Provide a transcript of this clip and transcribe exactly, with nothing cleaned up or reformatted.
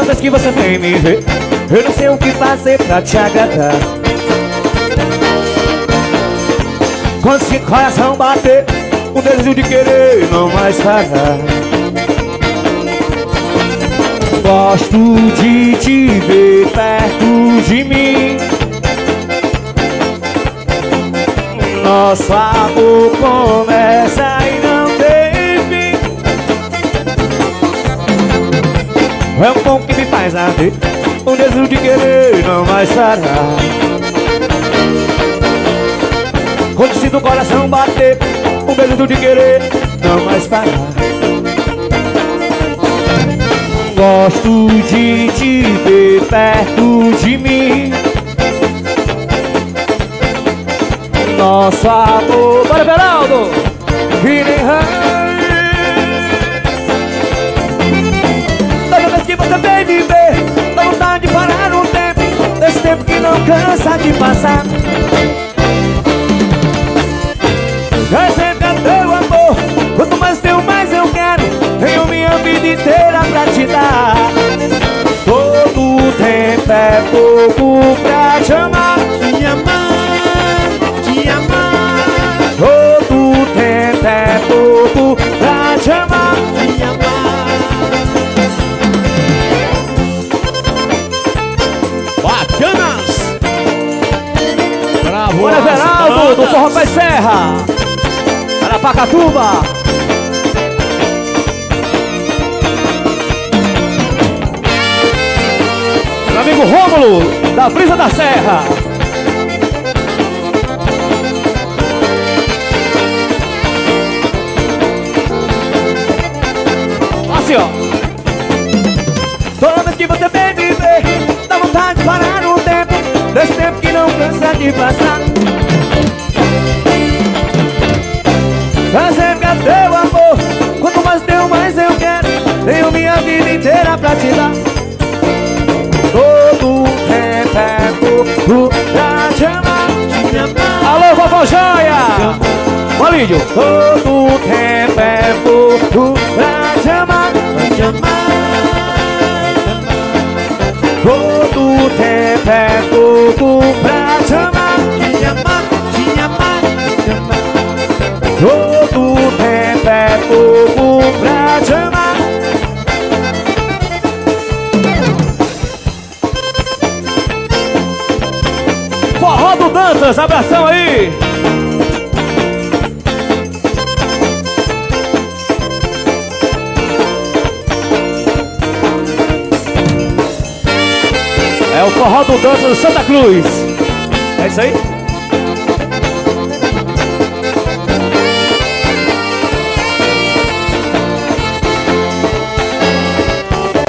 Toda vez que você vem me ver, eu não sei o que fazer pra te agradar. Quando esse coração bater, um desejo de querer não mais parar. Gosto de te ver perto de mim. Nosso amor começa e não tem fim. É um bom que me faz arder, um desejo de querer não mais parar. Quando sinto o coração bater, um desejo de querer não mais parar. Gosto de te ver perto de mim. Nosso amor, bora Beraldo! Que nem rei. Toda vez que você vem me ver, dá vontade de parar um tempo, desse tempo que não cansa de passar. É sempre teu amor, quanto mais teu, mais eu quero. Tenho minha vida inteira pra te dar. Todo tempo é pouco pra te amar. Te amar, te amar. Todo tempo é pouco pra te amar. Te amar. Bacanas. Bravo. Bora Veraldo, do Forró Pé Serra, Arapacatuba. Meu amigo Rômulo, da Brisa da Serra. Assim, ó. Toda vez que você vem me ver, dá vontade de parar um tempo, desse tempo que não cansa de passar. É sempre a teu amor, quanto mais teu, mais eu quero. Tenho minha vida inteira pra te dar. Todo tempo é pouco pra te amar. Te amar. Alô, vovó Joia! Malinho! Todo tempo é pouco pra te amar. Te amar. Todo tempo é pouco pra te amar. Te amar, te amar, te amar. Todo tempo é pouco pra te amar. Forró do Dantas, abração aí! É o Forró do Dantas do Santa Cruz. É isso aí?